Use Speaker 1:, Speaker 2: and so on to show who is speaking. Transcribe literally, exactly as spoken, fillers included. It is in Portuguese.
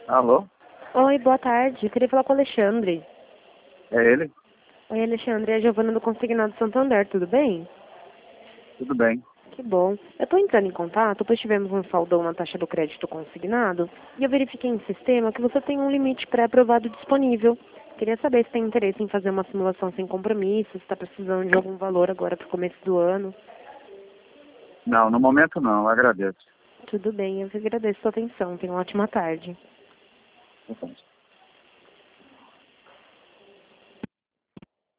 Speaker 1: Alô?
Speaker 2: Oi, boa tarde. Eu queria falar com o Alexandre.
Speaker 1: É ele?
Speaker 2: Oi, Alexandre. É a Giovana do Consignado Santander, tudo bem?
Speaker 1: Tudo bem.
Speaker 2: Que bom. Eu estou entrando em contato, pois tivemos um saldão na taxa do crédito consignado e eu verifiquei em sistema que você tem um limite pré-aprovado disponível. Queria saber se tem interesse em fazer uma simulação sem compromisso, se está precisando de algum valor agora para o começo do ano.
Speaker 1: Não, no momento não, eu agradeço.
Speaker 2: Tudo bem, eu que agradeço a sua atenção. Tenha uma ótima tarde.
Speaker 1: Então.